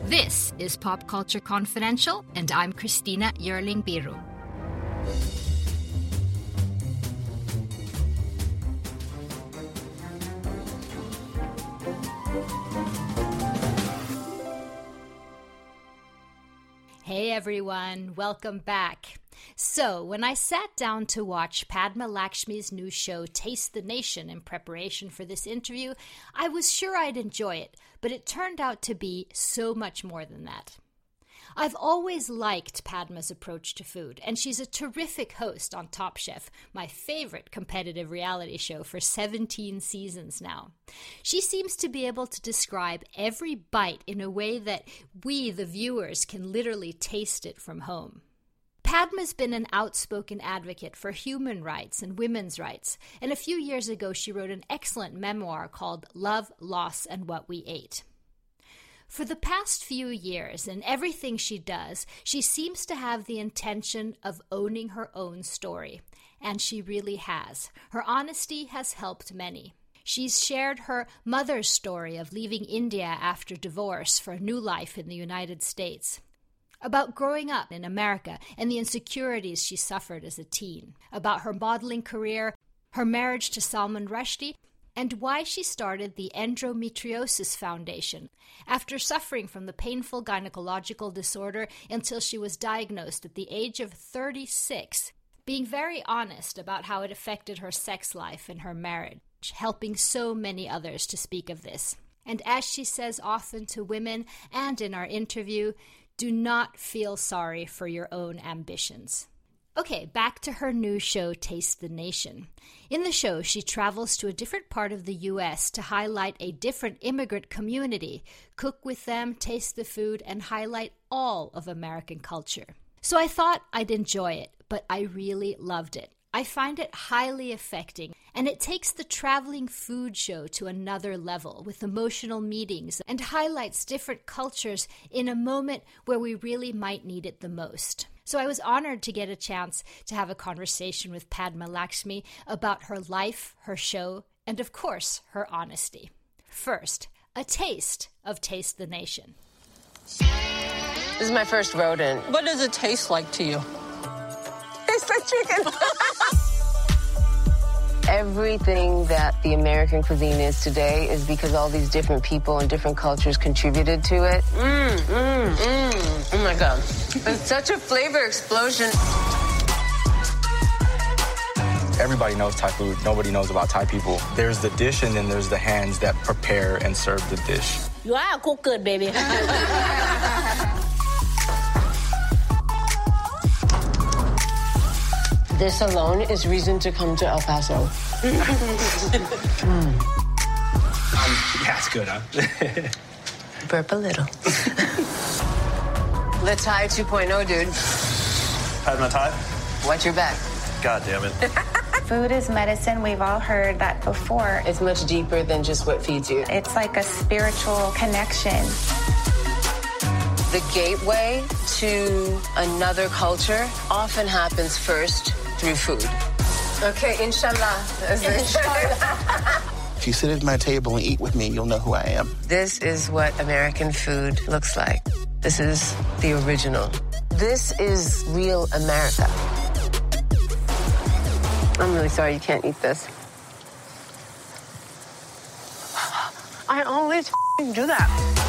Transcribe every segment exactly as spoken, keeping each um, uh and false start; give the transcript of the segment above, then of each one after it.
This is Pop Culture Confidential, and I'm Christina Yerling Biru. Hey everyone, welcome back. So, when I sat down to watch Padma Lakshmi's new show, Taste the Nation, in preparation for this interview, I was sure I'd enjoy it, but it turned out to be so much more than that. I've always liked Padma's approach to food, and she's a terrific host on Top Chef, my favorite competitive reality show for seventeen seasons now. She seems to be able to describe every bite in a way that we, the viewers, can literally taste it from home. Padma's been an outspoken advocate for human rights and women's rights, and a few years ago she wrote an excellent memoir called Love, Loss, and What We Ate. For the past few years, in everything she does, she seems to have the intention of owning her own story. And she really has. Her honesty has helped many. She's shared her mother's story of leaving India after divorce for a new life in the United States. About growing up in America and the insecurities she suffered as a teen. About her modeling career, her marriage to Salman Rushdie, and why she started the Endometriosis Foundation after suffering from the painful gynecological disorder until she was diagnosed at the age of thirty-six, being very honest about how it affected her sex life and her marriage, helping so many others to speak of this. And as she says often to women and in our interview, do not feel sorry for your own ambitions. Okay, back to her new show, Taste the Nation. In the show, she travels to a different part of the U S to highlight a different immigrant community, cook with them, taste the food, and highlight all of American culture. So I thought I'd enjoy it, but I really loved it. I find it highly affecting, and it takes the traveling food show to another level with emotional meetings and highlights different cultures in a moment where we really might need it the most. So I was honored to get a chance to have a conversation with Padma Lakshmi about her life, her show, and of course, her honesty. First, a taste of Taste the Nation. This is my first rodent. What does it taste like to you? Tastes like chicken. Everything that the American cuisine is today is because all these different people and different cultures contributed to it. Mmm, mmm, mmm. Oh my God. It's such a flavor explosion. Everybody knows Thai food. Nobody knows about Thai people. There's the dish and then there's the hands that prepare and serve the dish. You are cook good, baby. This alone is reason to come to El Paso. mm. um, yeah, it's good, huh? Burp a little. The Thai two point oh, dude. Padma Thai? Watch your back. God damn it. Food is medicine. We've all heard that before. It's much deeper than just what feeds you. It's like a spiritual connection. The gateway to another culture often happens first through food. Okay, inshallah. Inshallah. If you sit at my table and eat with me, you'll know who I am. This is what American food looks like. This is the original. This is real America. I'm really sorry you can't eat this. I always do that.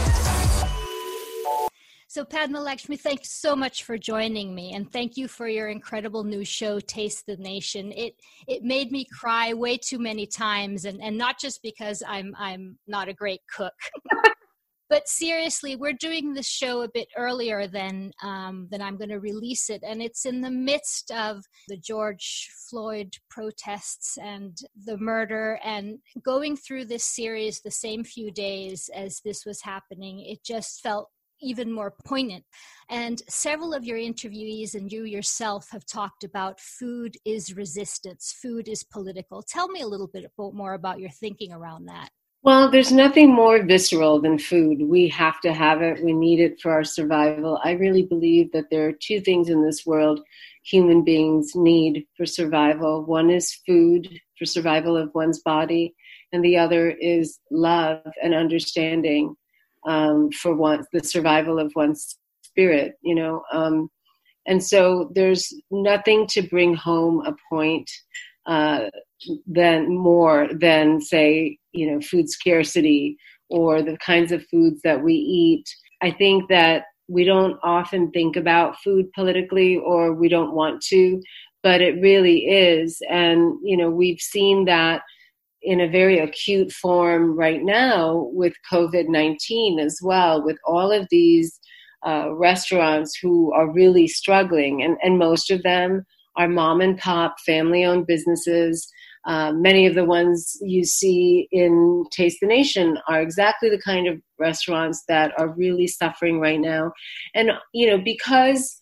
So Padma Lakshmi, thanks so much for joining me, and thank you for your incredible new show, Taste the Nation. It it made me cry way too many times, and, and not just because I'm I'm not a great cook, but seriously, we're doing this show a bit earlier than um, than I'm going to release it, and it's in the midst of the George Floyd protests and the murder, and going through this series the same few days as this was happening, it just felt even more poignant. And several of your interviewees and you yourself have talked about food is resistance, food is political. Tell me a little bit more about your thinking around that. Well, there's nothing more visceral than food. We have to have it. We need it for our survival. I really believe that there are two things in this world human beings need for survival. One is food for survival of one's body, and the other is love and understanding. um, for one, the survival of one's spirit, you know. Um, and so there's nothing to bring home a point uh, than more than, say, you know, food scarcity or the kinds of foods that we eat. I think that we don't often think about food politically, or we don't want to, but it really is. And, you know, we've seen that in a very acute form right now with covid nineteen as well, with all of these uh, restaurants who are really struggling. And, and most of them are mom and pop, family-owned businesses. Uh, many of the ones you see in Taste the Nation are exactly the kind of restaurants that are really suffering right now. And, you know, because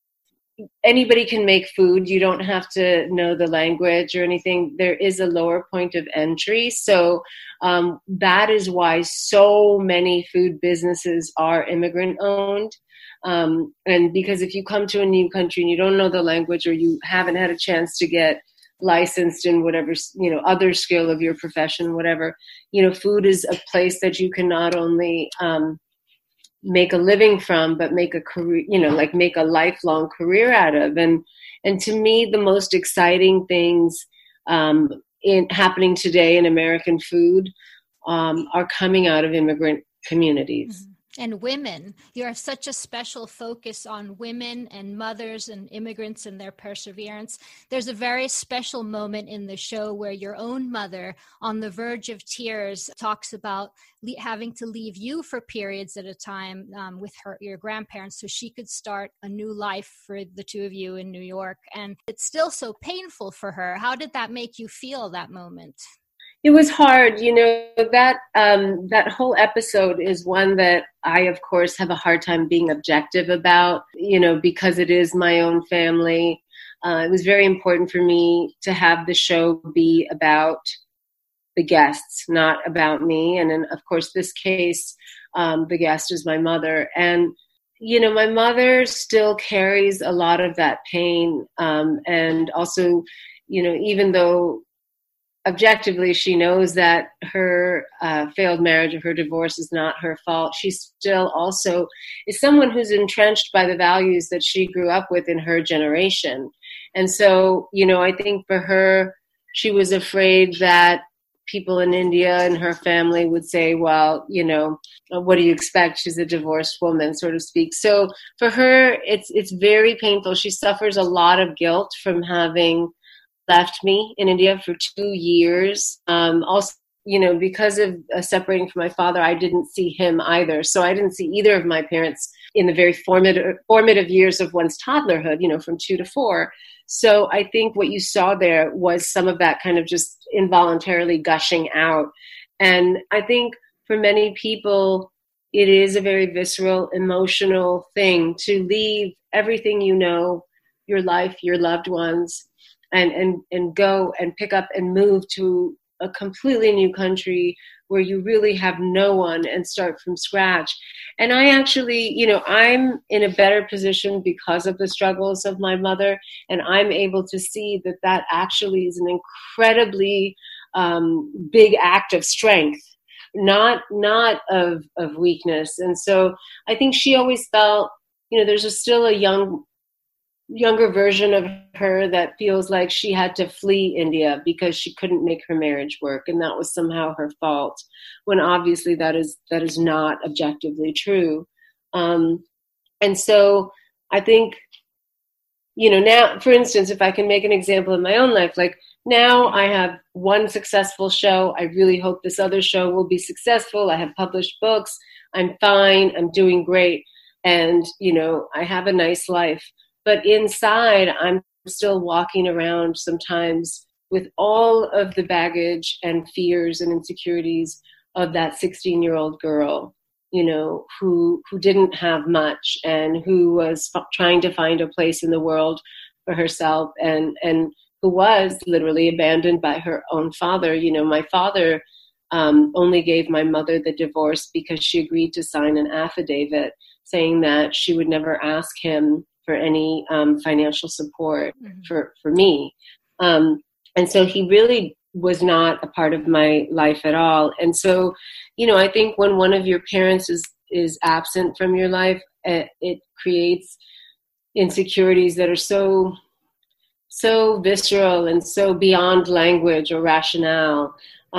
anybody can make food, you don't have to know the language or anything. There is a lower point of entry. So um, that is why so many food businesses are immigrant owned. Um, and because if you come to a new country and you don't know the language, or you haven't had a chance to get licensed in whatever, you know, other skill of your profession, whatever, you know, food is a place that you can not only um, make a living from, but make a career, you know, like make a lifelong career out of. And, and to me, the most exciting things um, in happening today in American food um, are coming out of immigrant communities. Mm-hmm. And women, you have such a special focus on women and mothers and immigrants and their perseverance. There's a very special moment in the show where your own mother, on the verge of tears, talks about le- having to leave you for periods at a time um, with her, your grandparents, so she could start a new life for the two of you in New York. And it's still so painful for her. How did that make you feel, that moment? It was hard, you know, that um, that whole episode is one that I, of course, have a hard time being objective about, you know, because it is my own family. Uh, it was very important for me to have the show be about the guests, not about me. And in, of course, this case, um, the guest is my mother. And, you know, my mother still carries a lot of that pain. Um, and also, you know, even though objectively, she knows that her uh, failed marriage or her divorce is not her fault, she still also is someone who's entrenched by the values that she grew up with in her generation. And so, you know, I think for her, she was afraid that people in India and her family would say, well, you know, what do you expect? She's a divorced woman, sort of speak. So for her, it's it's very painful. She suffers a lot of guilt from having left me in India for two years. Um, also, you know, because of uh, separating from my father, I didn't see him either. So I didn't see either of my parents in the very formative, formative years of one's toddlerhood, you know, from two to four. So I think what you saw there was some of that kind of just involuntarily gushing out. And I think for many people, it is a very visceral, emotional thing to leave everything you know, your life, your loved ones, and, and, and go and pick up and move to a completely new country where you really have no one and start from scratch. And I actually, you know, I'm in a better position because of the struggles of my mother, and I'm able to see that that actually is an incredibly um, big act of strength, not not of, of weakness. And so I think she always felt, you know, there's a, still a young younger version of her that feels like she had to flee India because she couldn't make her marriage work, and that was somehow her fault, when obviously that is that is not objectively true. Um, and so I think, you know, now, for instance, if I can make an example of my own life, like now I have one successful show. I really hope this other show will be successful. I have published books. I'm fine. I'm doing great. And, you know, I have a nice life. But inside, I'm still walking around sometimes with all of the baggage and fears and insecurities of that sixteen-year-old girl, you know, who who didn't have much and who was f- trying to find a place in the world for herself, and and who was literally abandoned by her own father. You know, my father um, only gave my mother the divorce because she agreed to sign an affidavit saying that she would never ask him for any um, financial support mm-hmm. for, for me. Um, and so he really was not a part of my life at all. And so, you know, I think when one of your parents is is absent from your life, it, it creates insecurities that are so, so visceral and so beyond language or rationale.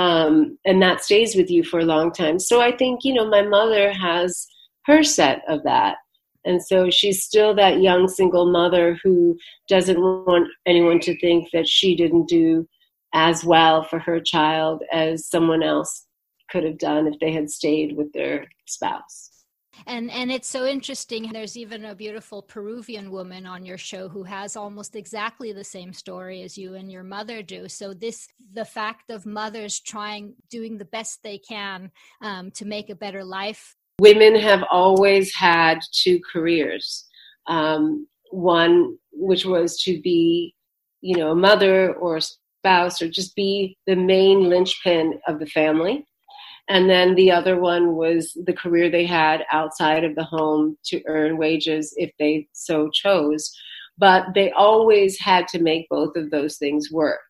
Um, and that stays with you for a long time. So I think, you know, my mother has her set of that. And so she's still that young single mother who doesn't want anyone to think that she didn't do as well for her child as someone else could have done if they had stayed with their spouse. And and it's so interesting. There's even a beautiful Peruvian woman on your show who has almost exactly the same story as you and your mother do. So this, the fact of mothers trying, doing the best they can um, to make a better life. Women have always had two careers. Um, one, which was to be, you know, a mother or a spouse or just be the main linchpin of the family. And then the other one was the career they had outside of the home to earn wages if they so chose. But they always had to make both of those things work.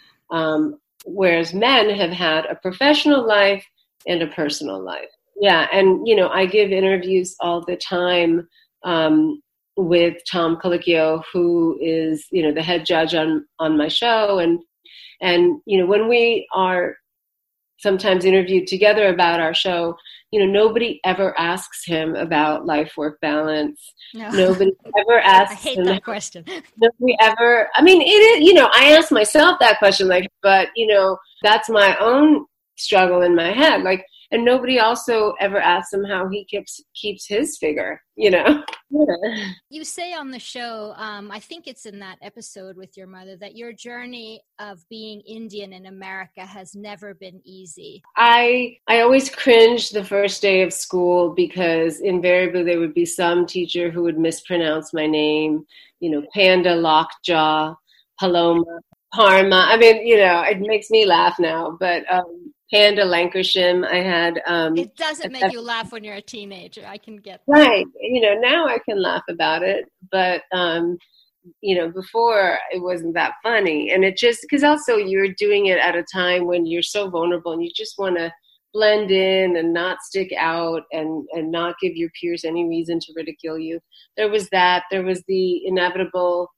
Um, whereas men have had a professional life and a personal life. Yeah. And, you know, I give interviews all the time um, with Tom Colicchio, who is, you know, the head judge on, on my show. And, and, you know, when we are sometimes interviewed together about our show, you know, nobody ever asks him about life-work balance. No. Nobody ever asks I hate him. that question. Nobody ever, I mean, it is, you know, I ask myself that question, like, but, you know, that's my own struggle in my head. Like, and nobody also ever asks him how he keeps keeps his figure, you know? Yeah. You say on the show, um, I think it's in that episode with your mother, that your journey of being Indian in America has never been easy. I I always cringed the first day of school because invariably there would be some teacher who would mispronounce my name, you know, Panda Lockjaw, Paloma, Parma. I mean, you know, it makes me laugh now, but um, Panda Lancashire, I had... Um, it doesn't make you laugh when you're a teenager. I can get that. Right. You know, now I can laugh about it. But, um, you know, before it wasn't that funny. And it just... Because also you're doing it at a time when you're so vulnerable and you just want to blend in and not stick out and, and not give your peers any reason to ridicule you. There was that. There was the inevitable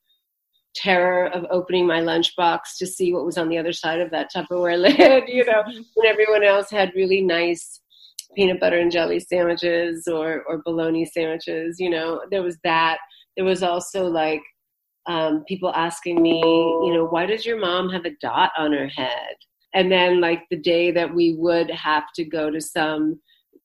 terror of opening my lunchbox to see what was on the other side of that Tupperware lid, you know, when everyone else had really nice peanut butter and jelly sandwiches or, or bologna sandwiches, you know, there was that. There was also like um, people asking me, you know, why does your mom have a dot on her head? And then like the day that we would have to go to some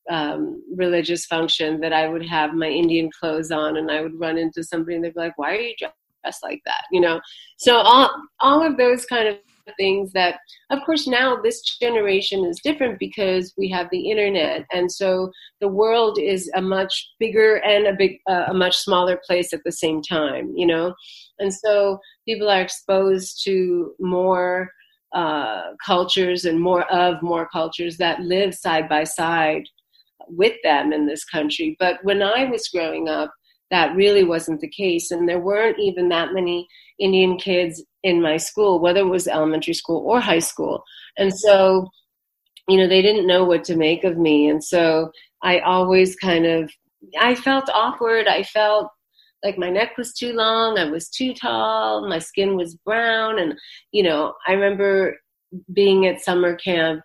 um, religious function that I would have my Indian clothes on and I would run into somebody and they'd be like, why are you dressed like that, you know? So all all of those kind of things that, of course, now this generation is different because we have the internet, and so the world is a much bigger and a big uh, a much smaller place at the same time, you know? And so people are exposed to more uh, cultures and more of more cultures that live side by side with them in this country. But when I was growing up, that really wasn't the case. And there weren't even that many Indian kids in my school, whether it was elementary school or high school. And so, you know, they didn't know what to make of me. And so I always kind of, I felt awkward. I felt like my neck was too long. I was too tall. My skin was brown. And, you know, I remember being at summer camp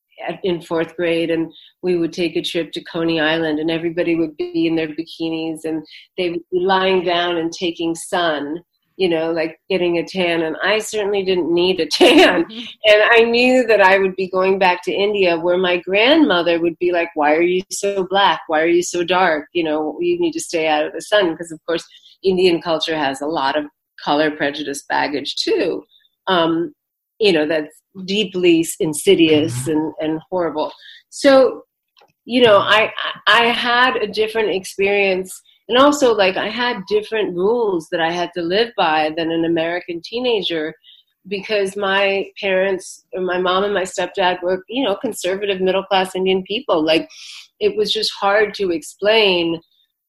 in fourth grade, and we would take a trip to Coney Island, and everybody would be in their bikinis, and they would be lying down and taking sun, you know, like getting a tan. And I certainly didn't need a tan. Mm-hmm. And I knew that I would be going back to India where my grandmother would be like, why are you so black? Why are you so dark? You know, you need to stay out of the sun. Because, of course, Indian culture has a lot of color prejudice baggage, too. Um, you know, that's deeply insidious and, and horrible. So, you know, I I had a different experience, and also like I had different rules that I had to live by than an American teenager, because my parents, or my mom and my stepdad, were, you know, conservative middle class Indian people. Like, it was just hard to explain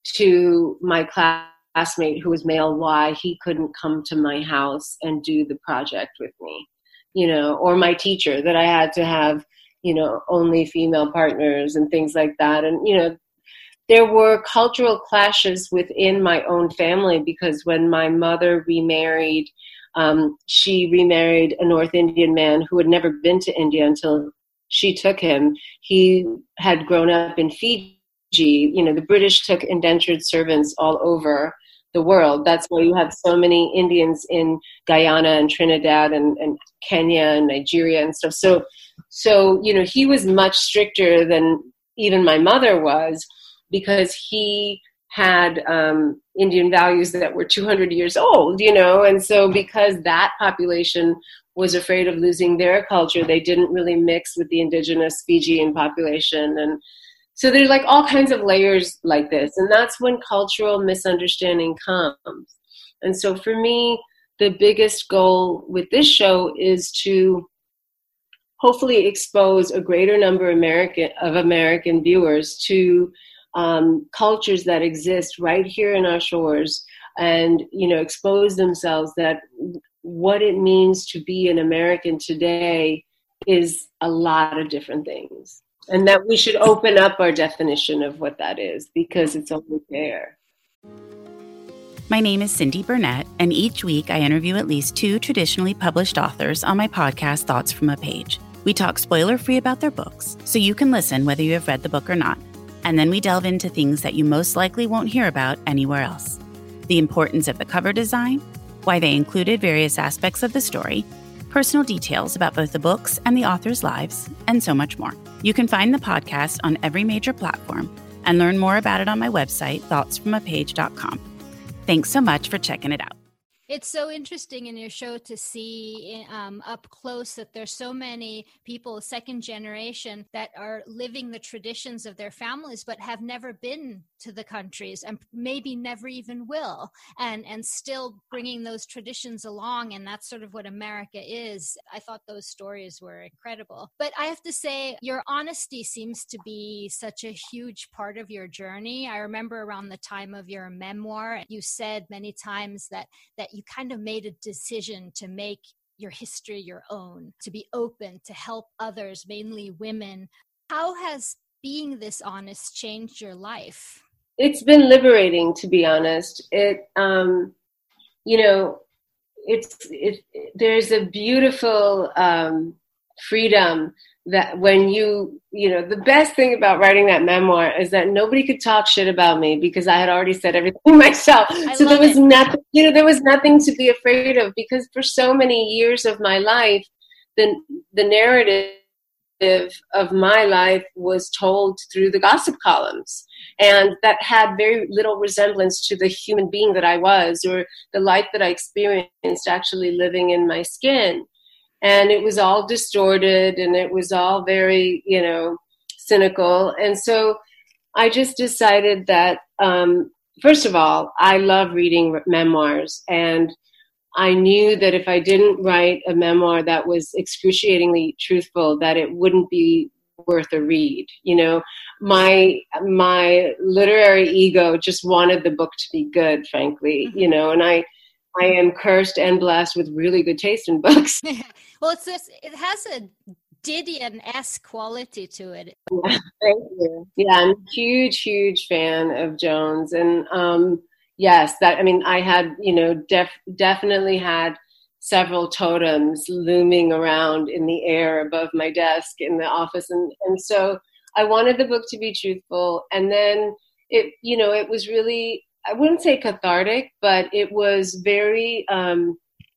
to my classmate who was male why he couldn't come to my house and do the project with me. You know, or my teacher, that I had to have, you know, only female partners and things like that. And, you know, there were cultural clashes within my own family, because when my mother remarried, um, she remarried a North Indian man who had never been to India until she took him. He had grown up in Fiji. You know, the British took indentured servants all over the world. That's why you have so many Indians in Guyana and Trinidad and, and Kenya and Nigeria and stuff. So, so, you know, he was much stricter than even my mother was, because he had um, Indian values that were two hundred years old, you know, and so because that population was afraid of losing their culture, they didn't really mix with the indigenous Fijian population. And so there's like all kinds of layers like this, and that's when cultural misunderstanding comes. And so for me, the biggest goal with this show is to hopefully expose a greater number American, of American viewers to um, cultures that exist right here in our shores, and, you know, expose themselves that what it means to be an American today is a lot of different things. And that we should open up our definition of what that is, because it's only there. My name is Cindy Burnett, and each week I interview at least two traditionally published authors on my podcast, Thoughts from a Page. We talk spoiler-free about their books, so you can listen whether you have read the book or not. And then we delve into things that you most likely won't hear about anywhere else. The importance of the cover design, why they included various aspects of the story, personal details about both the books and the authors' lives, and so much more. You can find the podcast on every major platform and learn more about it on my website, thoughts from a page dot com. Thanks so much for checking it out. It's so interesting in your show to see um, up close that there's so many people, second generation, that are living the traditions of their families, but have never been to the countries and maybe never even will, and, and still bringing those traditions along. And that's sort of what America is. I thought those stories were incredible. But I have to say, your honesty seems to be such a huge part of your journey. I remember around the time of your memoir, you said many times that, that you kind of made a decision to make your history your own, to be open, to help others, mainly women. How has being this honest changed your life? It's been liberating, to be honest. It, um, you know, it's, it, there's a beautiful um, freedom that when you, you know, the best thing about writing that memoir is that nobody could talk shit about me because I had already said everything myself. I so there was it. nothing, you know, there was nothing to be afraid of, because for so many years of my life, the, the narrative of my life was told through the gossip columns, and that had very little resemblance to the human being that I was, or the life that I experienced actually living in my skin. And it was all distorted, and it was all very, you know, cynical. And so I just decided that, um, first of all, I love reading memoirs, and I knew that if I didn't write a memoir that was excruciatingly truthful, that it wouldn't be worth a read. You know, my my literary ego just wanted the book to be good, frankly, you know, and I I am cursed and blessed with really good taste in books. Well, it's this, it has a Didion-esque quality to it. Yeah, thank you. Yeah, I'm a huge, huge fan of Jones. And um, yes, that, I mean, I had, you know, def- definitely had several totems looming around in the air above my desk in the office. And, and so I wanted the book to be truthful. And then it, you know, it was really, I wouldn't say cathartic, but it was very, um,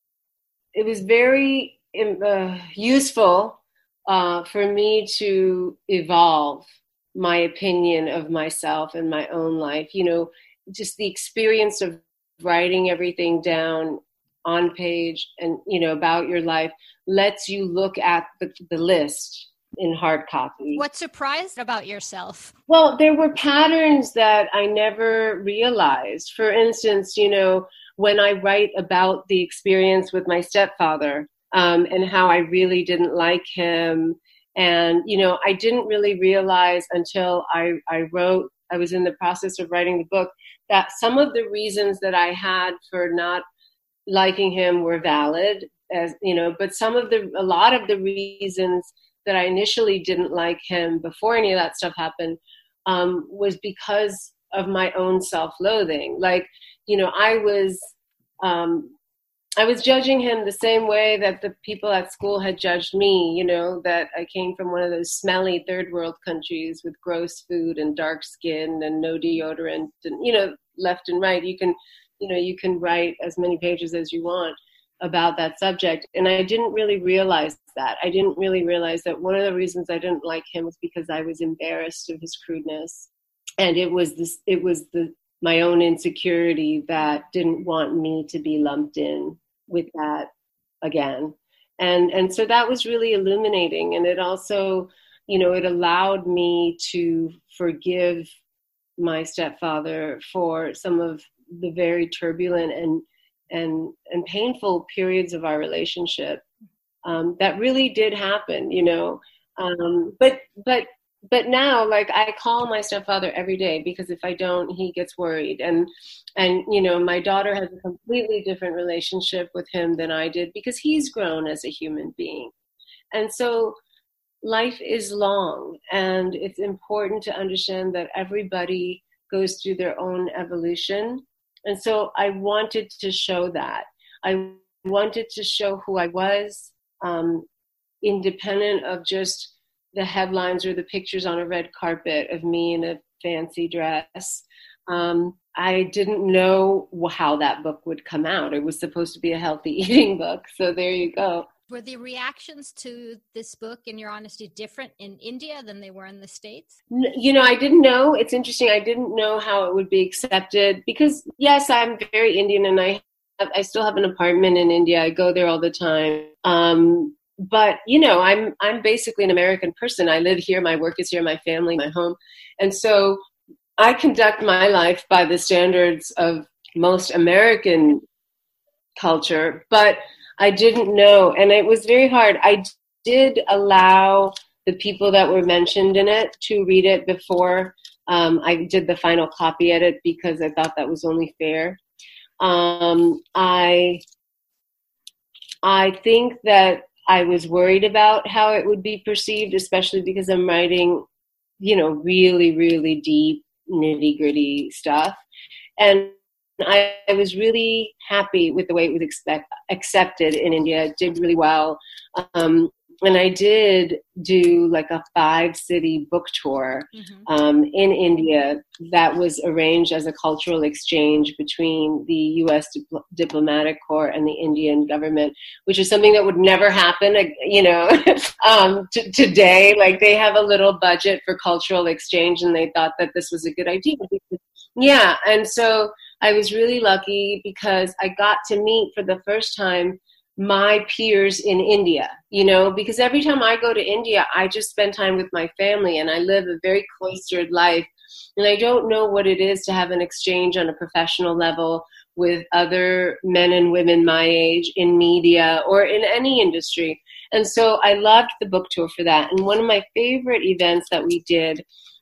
it was very uh, useful uh, for me to evolve my opinion of myself and my own life. You know, just the experience of writing everything down on page and, you know, about your life lets you look at the, the list in hard copy. What surprised about yourself? Well, there were patterns that I never realized. For instance, you know, when I write about the experience with my stepfather um, and how I really didn't like him. And, you know, I didn't really realize until I, I wrote, I was in the process of writing the book, that some of the reasons that I had for not liking him were valid, as you know, but some of the, a lot of the reasons that I initially didn't like him before any of that stuff happened um, was because of my own self-loathing. Like, you know, I was, um, I was judging him the same way that the people at school had judged me, you know, that I came from one of those smelly third world countries with gross food and dark skin and no deodorant and, you know, left and right. You can, you know, you can write as many pages as you want about that subject. And I didn't really realize that. I didn't really realize that one of the reasons I didn't like him was because I was embarrassed of his crudeness. And it was this, it was the, my own insecurity that didn't want me to be lumped in with that again. And and so that was really illuminating. And it also, you know, it allowed me to forgive my stepfather for some of the very turbulent and and and painful periods of our relationship. Um, that really did happen, you know. Um, but but But now, like, I call my stepfather every day because if I don't, he gets worried. And, and you know, my daughter has a completely different relationship with him than I did because he's grown as a human being. And so life is long, and it's important to understand that everybody goes through their own evolution. And so I wanted to show that. I wanted to show who I was, um, independent of just the headlines or the pictures on a red carpet of me in a fancy dress. Um, I didn't know how that book would come out. It was supposed to be a healthy eating book. So there you go. Were the reactions to this book, in your honesty, different in India than they were in the States? You know, I didn't know. It's interesting. I didn't know how it would be accepted because, yes, I'm very Indian and I have, I still have an apartment in India. I go there all the time. Um, But, you know, I'm I'm basically an American person. I live here. My work is here, my family, my home. And so I conduct my life by the standards of most American culture. But I didn't know. And it was very hard. I did allow the people that were mentioned in it to read it before um, I did the final copy edit because I thought that was only fair. Um, I I think that I was worried about how it would be perceived, especially because I'm writing, you know, really, really deep, nitty gritty stuff. And I, I was really happy with the way it was expect, accepted in India. It did really well. Um, and I did do like a five city book tour mm-hmm. um, in India that was arranged as a cultural exchange between the U S Dipl- diplomatic corps and the Indian government, which is something that would never happen, you know, um, t- today. Like they have a little budget for cultural exchange and they thought that this was a good idea. Yeah. And so I was really lucky because I got to meet for the first time my peers in India, you know, because every time I go to India, I just spend time with my family and I live a very cloistered life. And I don't know what it is to have an exchange on a professional level with other men and women my age in media or in any industry. And so I loved the book tour for that. And one of my favorite events that we did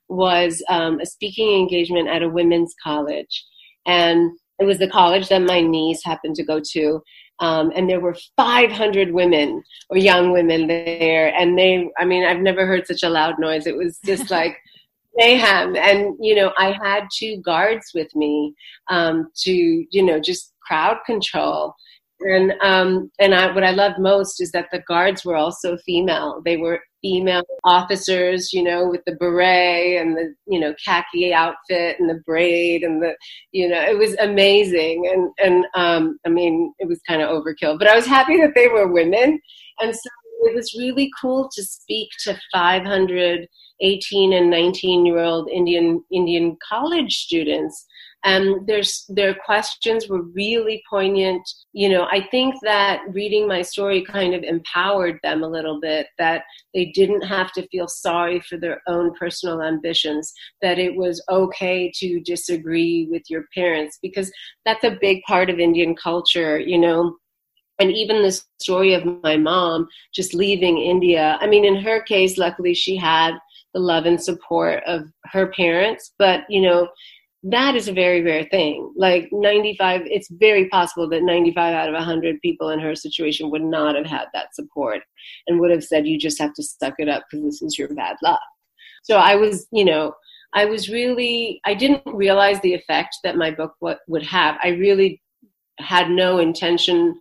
was um, a speaking engagement at a women's college. And it was the college that my niece happened to go to. Um, and there were five hundred women or young women there. And they, I mean, I've never heard such a loud noise. It was just like mayhem. And, you know, I had two guards with me um, to, you know, just crowd control. And um, and I, what I loved most is that the guards were also female. They were female officers, you know, with the beret and the, you know, khaki outfit and the braid and the, you know, it was amazing. And, and um, I mean, it was kind of overkill, but I was happy that they were women. And so it was really cool to speak to five hundred eighteen and nineteen year old Indian, Indian college students. And there's, their questions were really poignant. You know, I think that reading my story kind of empowered them a little bit, that they didn't have to feel sorry for their own personal ambitions, that it was okay to disagree with your parents, because that's a big part of Indian culture, you know. And even the story of my mom just leaving India, I mean, in her case, luckily she had the love and support of her parents, but, you know, that is a very rare thing. Like ninety-five, it's very possible that ninety-five out of one hundred people in her situation would not have had that support and would have said, you just have to suck it up because this is your bad luck. So I was, you know, I was really, I didn't realize the effect that my book w- would have. I really had no intention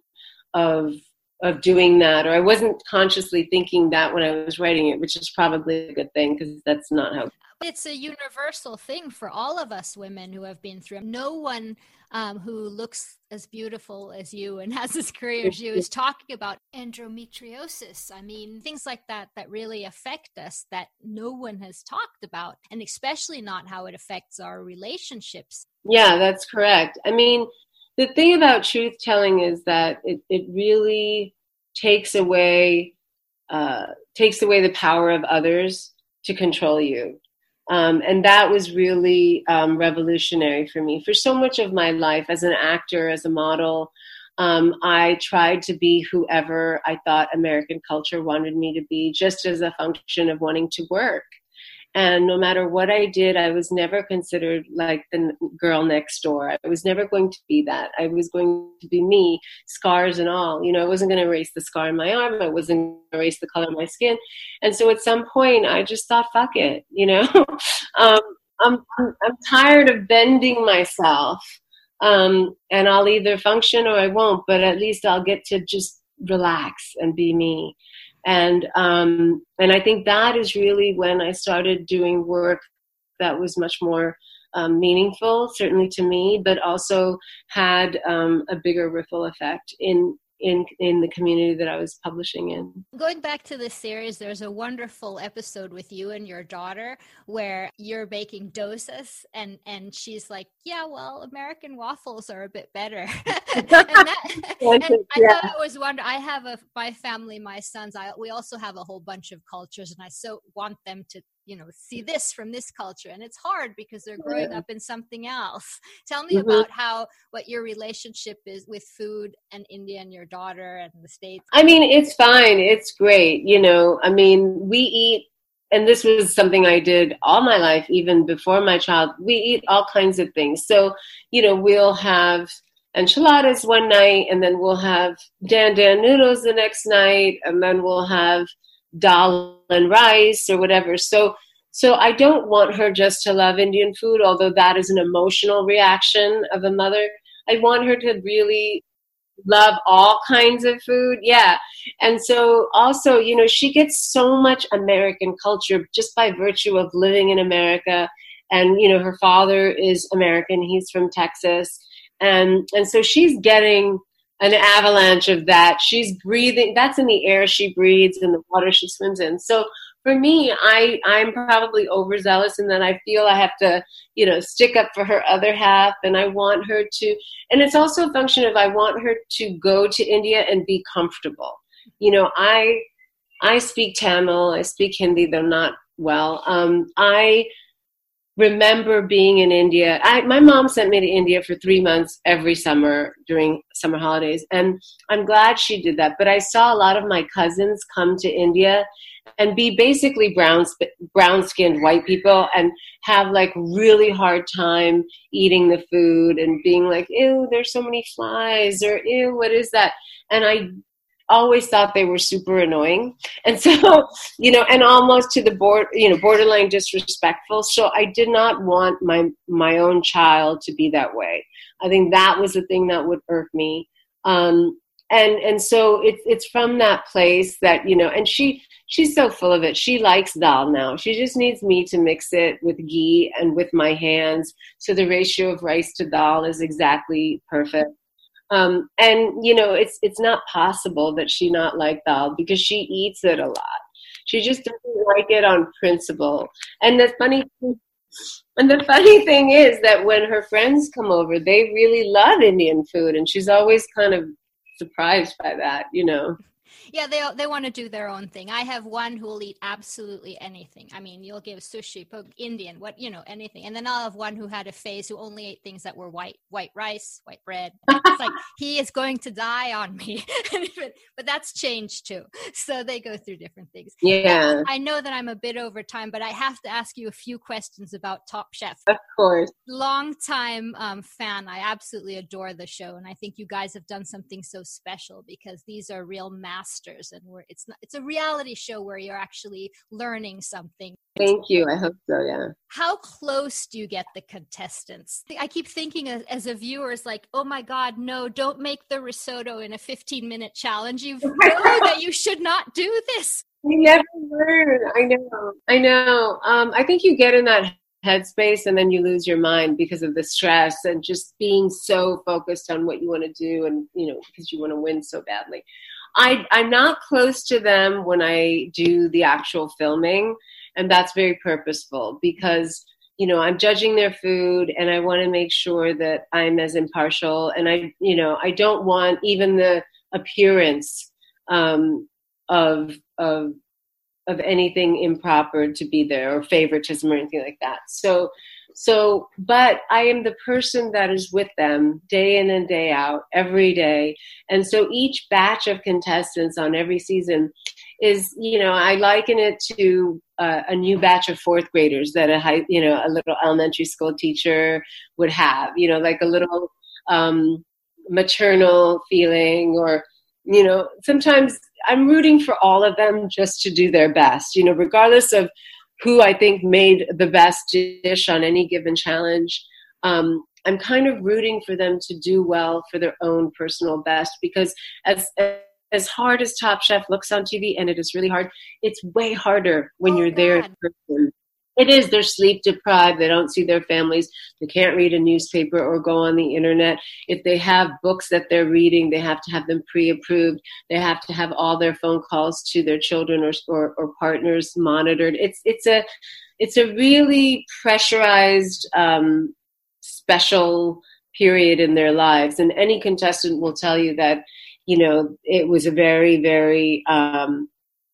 of of doing that, or I wasn't consciously thinking that when I was writing it, which is probably a good thing because that's not how. It's a universal thing for all of us women who have been through it. No one um, who looks as beautiful as you and has this career as you is talking about endometriosis. I mean, things like that that really affect us that no one has talked about, and especially not how it affects our relationships. Yeah, that's correct. I mean, the thing about truth telling is that it, it really takes away uh, takes away the power of others to control you. Um, and that was really um, revolutionary for me. For so much of my life as an actor, as a model, um, I tried to be whoever I thought American culture wanted me to be, just as a function of wanting to work. And no matter what I did, I was never considered like the girl next door. I was never going to be that. I was going to be me, scars and all. You know, I wasn't going to erase the scar in my arm. I wasn't going to erase the color of my skin. And so at some point, I just thought, fuck it, you know. um, I'm, I'm tired of bending myself. Um, and I'll either function or I won't, but at least I'll get to just relax and be me. And um, and I think that is really when I started doing work that was much more um, meaningful, certainly to me, but also had um, a bigger ripple effect in in in the community that I was publishing in. Going back to this series, there's a wonderful episode with you and your daughter where you're baking dosas, and and she's like, yeah, well, American waffles are a bit better. and that, and I yeah. thought it was wonderful. I have a my family, my sons, I we also have a whole bunch of cultures, and I so want them to, you know, see this from this culture. And it's hard because they're growing yeah. up in something else. Tell me mm-hmm. about how, what your relationship is with food and India and your daughter and the States. I mean, it's fine. It's great. You know, I mean, we eat, and this was something I did all my life, even before my child, we eat all kinds of things. So, you know, we'll have enchiladas one night, and then we'll have dan dan noodles the next night, and then we'll have dal and rice or whatever. So, so I don't want her just to love Indian food, although that is an emotional reaction of a mother. I want her to really love all kinds of food. Yeah. And so also, you know, she gets so much American culture just by virtue of living in America. And, you know, her father is American. He's from Texas. And, and so she's getting an avalanche of that. She's breathing, that's in the air she breathes and the water she swims in. So for me, I, I'm probably overzealous in that I feel I have to, you know, stick up for her other half, and I want her to, and it's also a function of I want her to go to India and be comfortable. You know, I, I speak Tamil, I speak Hindi, though not well. Um, I remember being in India. I, my mom sent me to India for three months every summer during summer holidays. And I'm glad she did that. But I saw a lot of my cousins come to India and be basically brown, brown-skinned white people and have like really hard time eating the food and being like, ew, there's so many flies, or ew, what is that? And I always thought they were super annoying. And so, you know, and almost to the board, you know, borderline disrespectful. So I did not want my, my own child to be that way. I think that was the thing that would irk me. Um, and, and so it's, it's from that place that, you know, and she, she's so full of it. She likes dal now. She just needs me to mix it with ghee and with my hands. So the ratio of rice to dal is exactly perfect. Um, and, you know, it's it's not possible that she not like dal because she eats it a lot. She just doesn't like it on principle. And the funny and the funny thing is that when her friends come over, they really love Indian food. And she's always kind of surprised by that, you know. Yeah, they they want to do their own thing. I have one who will eat absolutely anything. I mean, you'll give sushi, Indian, what, you know, anything. And then I'll have one who had a phase who only ate things that were white, white rice, white bread. It's like, he is going to die on me. But that's changed too. So they go through different things. Yeah. Now, I know that I'm a bit over time, but I have to ask you a few questions about Top Chef. Of course. Long time um, fan. I absolutely adore the show. And I think you guys have done something so special because these are real masters masters, and we're, it's not, it's a reality show where you're actually learning something. Thank you. I hope so. Yeah. How close do you get the contestants? I keep thinking as, as a viewer, it's like, oh my God, no, don't make the risotto in a fifteen minute challenge. You know that you should not do this. You never learn. I know. I know. Um, I think you get in that headspace and then you lose your mind because of the stress and just being so focused on what you want to do, and, you know, because you want to win so badly. I, I'm not close to them when I do the actual filming, and that's very purposeful because, you know, I'm judging their food and I want to make sure that I'm as impartial, and I, you know, I don't want even the appearance um, of, of, of anything improper to be there, or favoritism or anything like that. So, so, but I am the person that is with them day in and day out, every day. And so each batch of contestants on every season is, you know, I liken it to uh, a new batch of fourth graders that a high, you know, a little elementary school teacher would have, you know, like a little um, maternal feeling, or, you know, sometimes I'm rooting for all of them just to do their best, you know, regardless of who I think made the best dish on any given challenge. Um, I'm kind of rooting for them to do well for their own personal best, because as as hard as Top Chef looks on T V, and it is really hard, it's way harder when oh, you're there in person. It is. They're sleep deprived. They don't see their families. They can't read a newspaper or go on the internet. If they have books that they're reading, they have to have them pre-approved. They have to have all their phone calls to their children or or, or partners monitored. It's it's a it's a really pressurized, um, special period in their lives. And any contestant will tell you that, you know, it was a very, very um,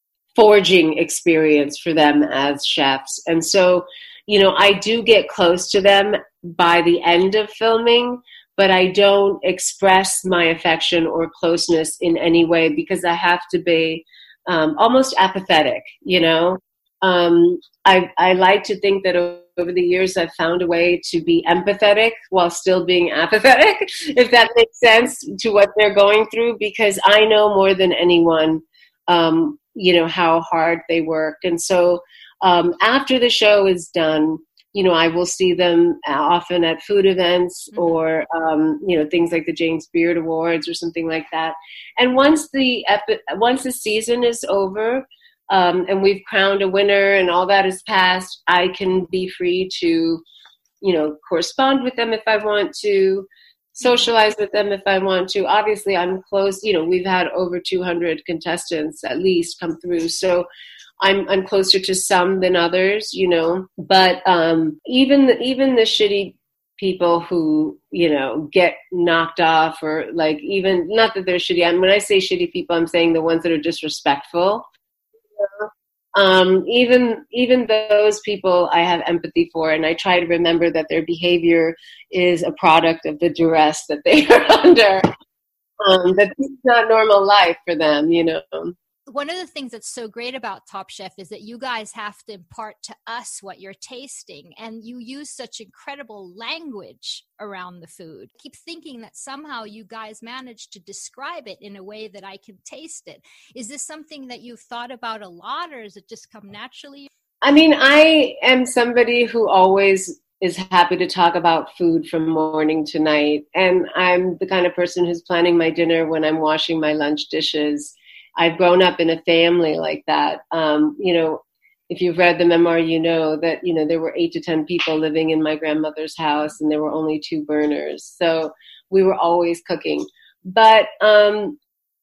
forging experience for them as chefs. And so, you know, I do get close to them by the end of filming, but I don't express my affection or closeness in any way because I have to be um, almost apathetic, you know. Um, I, I like to think that over the years I've found a way to be empathetic while still being apathetic, if that makes sense, to what they're going through, because I know more than anyone um, you know, how hard they work. And so um, after the show is done, you know, I will see them often at food events or, um, you know, things like the James Beard Awards or something like that. And once the epi- once the season is over um, and we've crowned a winner and all that is passed, I can be free to, you know, correspond with them if I want to, socialize with them if I want to. Obviously, I'm close. You know, we've had over two hundred contestants at least come through. So I'm I'm closer to some than others, you know. But um, even the, even the shitty people who, you know, get knocked off, or like, even, not that they're shitty. I mean, when I say shitty people, I'm saying the ones that are disrespectful. You know? Um, even even those people I have empathy for, and I try to remember that their behavior is a product of the duress that they are under. Um, that this is not normal life for them, you know. One of the things that's so great about Top Chef is that you guys have to impart to us what you're tasting, and you use such incredible language around the food. I keep thinking that somehow you guys manage to describe it in a way that I can taste it. Is this something that you've thought about a lot, or does it just come naturally? I mean, I am somebody who always is happy to talk about food from morning to night, and I'm the kind of person who's planning my dinner when I'm washing my lunch dishes. I've grown up in a family like that. Um, you know, if you've read the memoir, you know that, you know, there were eight to ten people living in my grandmother's house, and there were only two burners. So we were always cooking. But um,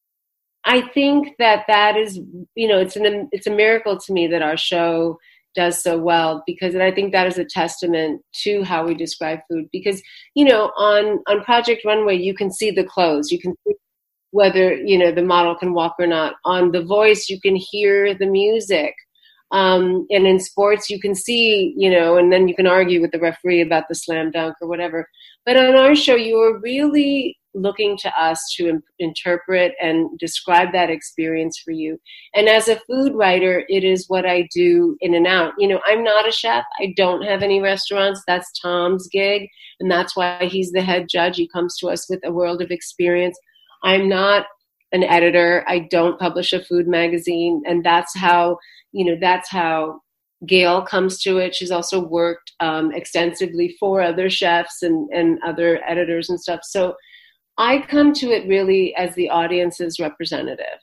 I think that that is, you know, it's an it's a miracle to me that our show does so well, because I think that is a testament to how we describe food. Because, you know, on, on Project Runway, you can see the clothes. You can see whether, you know, the model can walk or not. On The Voice, you can hear the music. Um, and in sports, you can see, you know, and then you can argue with the referee about the slam dunk or whatever. But on our show, you are really looking to us to im- interpret and describe that experience for you. And as a food writer, it is what I do in and out. You know, I'm not a chef. I don't have any restaurants. That's Tom's gig. And that's why he's the head judge. He comes to us with a world of experience. I'm not an editor. I don't publish a food magazine. And that's how, you know, that's how Gail comes to it. She's also worked um, extensively for other chefs and, and other editors and stuff. So I come to it really as the audience's representative.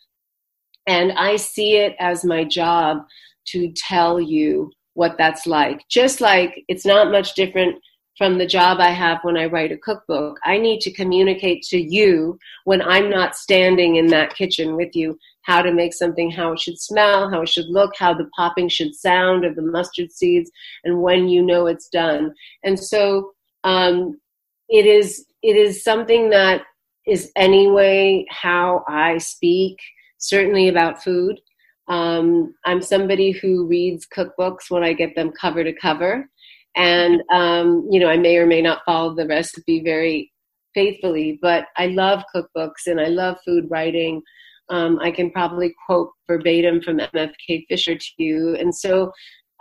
And I see it as my job to tell you what that's like. Just like it's not much different from the job I have when I write a cookbook. I need to communicate to you when I'm not standing in that kitchen with you how to make something, how it should smell, how it should look, how the popping should sound of the mustard seeds, and when you know it's done. And so um, it is it is something that is anyway how I speak, certainly about food. Um, I'm somebody who reads cookbooks when I get them cover to cover. And, um, you know, I may or may not follow the recipe very faithfully, but I love cookbooks and I love food writing. Um, I can probably quote verbatim from M F K Fisher to you. And so,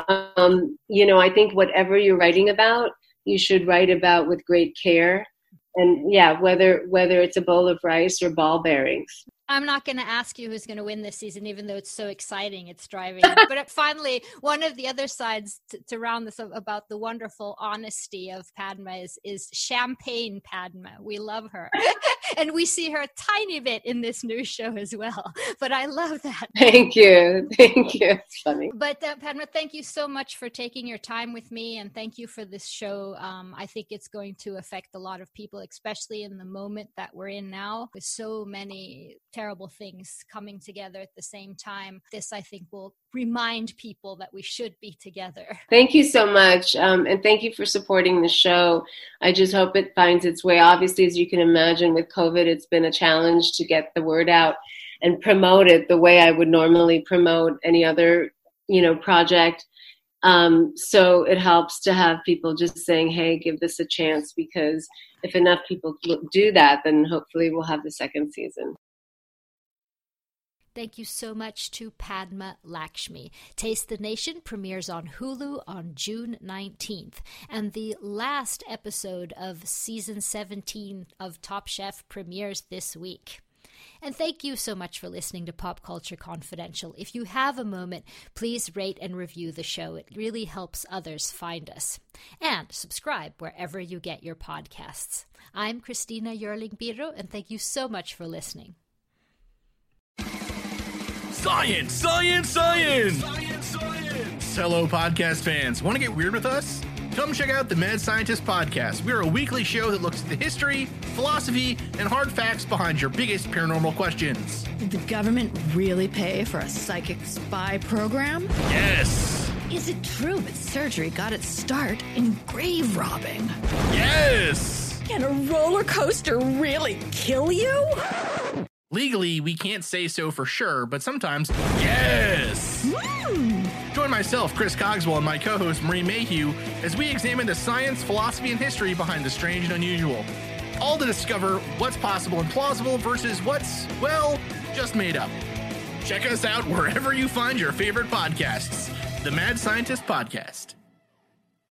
um, you know, I think whatever you're writing about, you should write about with great care. And yeah, whether whether it's a bowl of rice or ball bearings. I'm not going to ask you who's going to win this season, even though it's so exciting. It's driving. But finally, one of the other sides to, to round this up about the wonderful honesty of Padma is, is champagne Padma. We love her. And we see her a tiny bit in this new show as well. But I love that. Thank you. Thank you. It's funny. But uh, Padma, thank you so much for taking your time with me. And thank you for this show. Um, I think it's going to affect a lot of people, especially in the moment that we're in now with so many terrible things coming together at the same time. This, I think, will remind people that we should be together. Thank you so much. Um, and thank you for supporting the show. I just hope it finds its way. Obviously, as you can imagine, with COVID, it's been a challenge to get the word out and promote it the way I would normally promote any other, you know, project. Um, so it helps to have people just saying, hey, give this a chance, because if enough people do that, then hopefully we'll have the second season. Thank you so much to Padma Lakshmi. Taste the Nation premieres on Hulu on June nineteenth. And the last episode of season seventeen of Top Chef premieres this week. And thank you so much for listening to Pop Culture Confidential. If you have a moment, please rate and review the show. It really helps others find us. And subscribe wherever you get your podcasts. I'm Christina Yerling-Biro, and thank you so much for listening. Science, science, science! Science, science! Hello, podcast fans. Want to get weird with us? Come check out the Mad Scientist Podcast. We're a weekly show that looks at the history, philosophy, and hard facts behind your biggest paranormal questions. Did the government really pay for a psychic spy program? Yes! Is it true that surgery got its start in grave robbing? Yes! Can a roller coaster really kill you? Legally, we can't say so for sure, but sometimes, yes! Mm. Join myself, Chris Cogswell, and my co-host, Marie Mayhew, as we examine the science, philosophy, and history behind the strange and unusual. All to discover what's possible and plausible versus what's, well, just made up. Check us out wherever you find your favorite podcasts. The Mad Scientist Podcast.